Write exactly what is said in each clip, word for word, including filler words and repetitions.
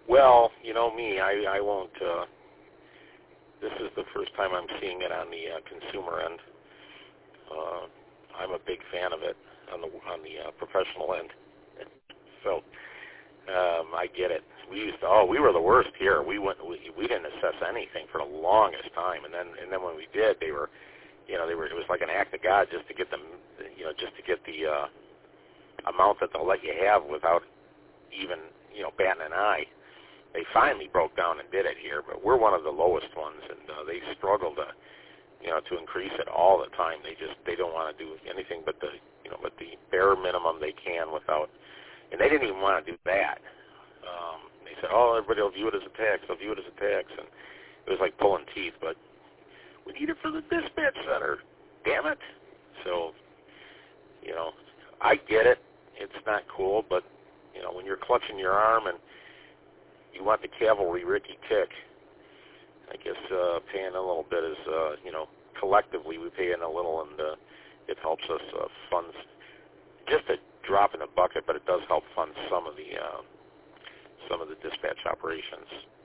Well, you know me, I, I won't, uh, this is the first time I'm seeing it on the uh, consumer end. Uh, I'm a big fan of it on the on the uh, professional end. So um, I get it. We used to, oh, we were the worst here. We went, we, we didn't assess anything for the longest time, and then and then when we did, they were, you know, they were. It was like an act of God just to get them, you know, just to get the uh, amount that they'll let you have without even, you know, batting an eye. They finally broke down and did it here, but we're one of the lowest ones, and uh, they struggle to, you know, to increase it all the time. They just they don't want to do anything but the, you know, but the bare minimum they can without, and they didn't even want to do that. Um, they said, oh, everybody will view it as a tax. They'll view it as a tax, and it was like pulling teeth. But we need it for the dispatch center. Damn it! So, you know, I get it. It's not cool, but you know, when you're clutching your arm and you want the cavalry Ricky kick, I guess uh, paying a little bit is, uh, you know, collectively we pay in a little, and uh, it helps us uh, fund just a drop in the bucket, but it does help fund some of the uh, some of the dispatch operations.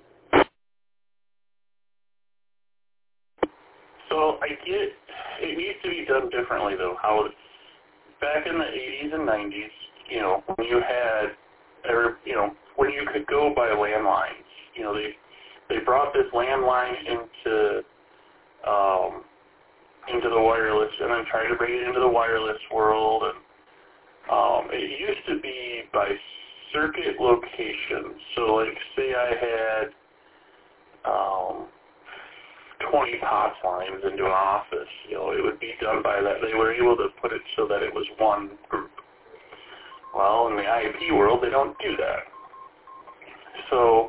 So I get it needs to be done differently, though. How back in the eighties and nineties, you know, when you had, or you know, when you could go by landlines, you know, they they brought this landline into um, into the wireless, and then tried to bring it into the wireless world. And um, it used to be by circuit location. So, like, say I had um, twenty POTS lines into an office, you know, it would be done by that. They were able to put it so that it was one group. Well, in the I P world, they don't do that. So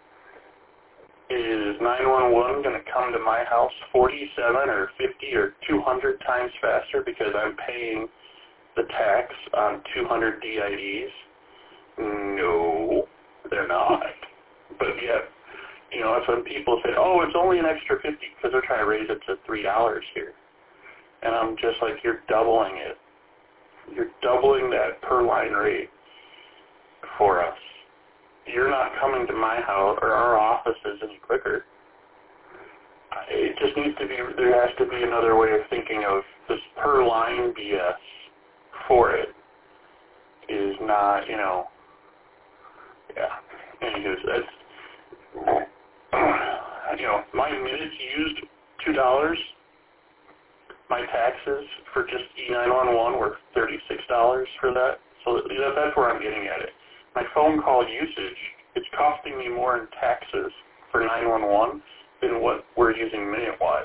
is nine one one going to come to my house forty-seven or fifty or two hundred times faster because I'm paying the tax on two hundred D I Ds? No, they're not. But yet, you know, that's when people say, oh, it's only an extra fifty because they're trying to raise it to three dollars here. And I'm just like, you're doubling it. You're doubling that per line rate for us. You're not coming to my house or our offices any quicker. It just needs to be, there has to be another way of thinking of this per line B S for it is not, you know, yeah. Anyways, that's, you know, my minutes used, two dollars. My taxes for just E nine one one were thirty-six dollars for that. So that's where I'm getting at it. My phone call usage, it's costing me more in taxes for nine one one than what we're using minute-wise.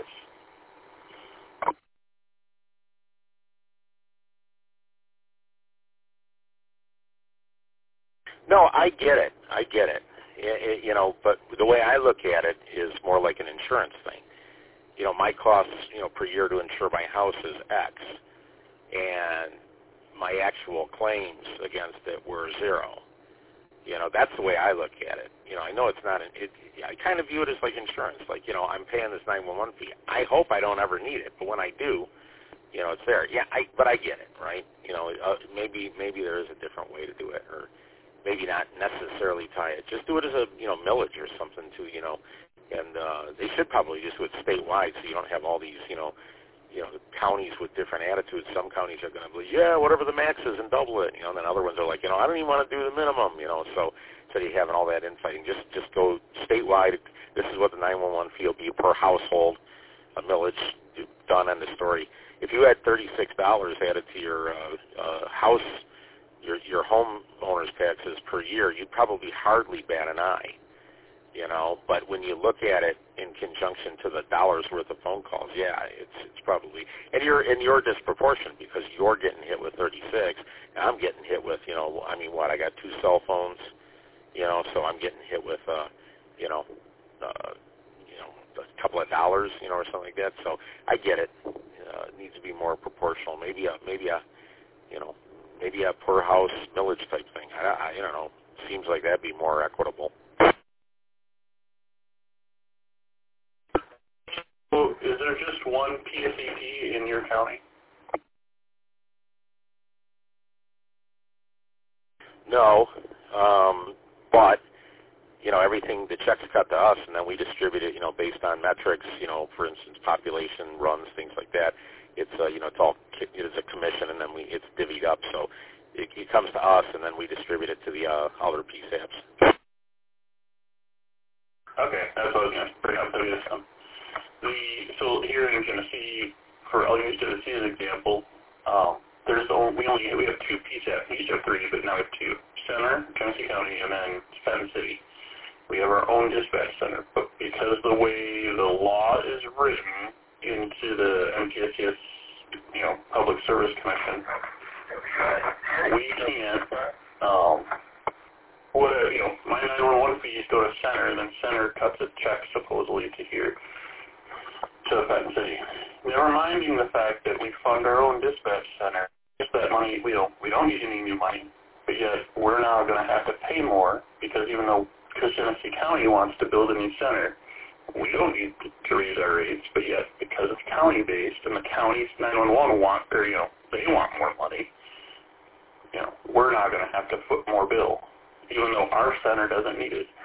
No, I get it. I get it. It, it. You know, but the way I look at it is more like an insurance thing. You know, my costs, you know, per year to insure my house is X, and my actual claims against it were zero. You know, that's the way I look at it. You know, I know it's not, an, it, I kind of view it as like insurance. Like, you know, I'm paying this nine one one fee. I hope I don't ever need it, but when I do, you know, it's there. Yeah, I, but I get it, right? You know, uh, maybe maybe there is a different way to do it, or maybe not necessarily tie it. Just do it as a, you know, millage or something to, you know, and uh, they should probably just do it statewide so you don't have all these, you know, you know, counties with different attitudes. Some counties are going to be, yeah, whatever the max is and double it, you know, and then other ones are like, you know, I don't even want to do the minimum, you know, so instead of having all that infighting, just just go statewide. This is what the nine one one fee will be per household, a millage, done on the story. If you had thirty-six dollars added to your uh, uh, house, your your homeowner's taxes per year, you'd probably hardly bat an eye. You know, but when you look at it in conjunction to the dollars worth of phone calls, yeah, it's it's probably, and you're and you're disproportionate because you're getting hit with thirty-six, and I'm getting hit with, you know, I mean, what, I got two cell phones, you know, so I'm getting hit with, uh, you know, uh, you know, a couple of dollars, you know, or something like that. So I get it. Uh, it needs to be more proportional. Maybe a maybe a, you know, maybe a per house millage type thing. I, I, I don't know. Seems like that'd be more equitable. So is there just one P S E P in your county? No, um, but you know, everything, the checks cut to us, and then we distribute it, you know, based on metrics, you know, for instance, population, runs, things like that. It's, uh, you know, it's all, it's a commission, and then we, it's divvied up. So it, it comes to us, and then we distribute it to the uh, other P S A Ps. Okay, that's what I was going to bring up. Um, the, so here in Genesee, for I'll use Genesee as an example, um, there's only, we only we have two P S A Ps. We used to have three, but now we have two. Center, Genesee County, and then Fenton City. We have our own dispatch center, but because the way the law is written into the M T S C S, you know, Public Service Commission, we can't, um, what, you know, my nine one one fees go to Center, and then Center cuts a check supposedly to here, to Fenton City. Never minding the fact that we fund our own dispatch center. If that money, we don't, we don't need any new money, but yet we're now going to have to pay more because even though because Genesee County wants to build a new center, we don't need to raise our rates, but yet because it's county-based and the county's nine one one want, or, you know, they want more money, you know, we're not going to have to foot more bill, even though our center doesn't need it.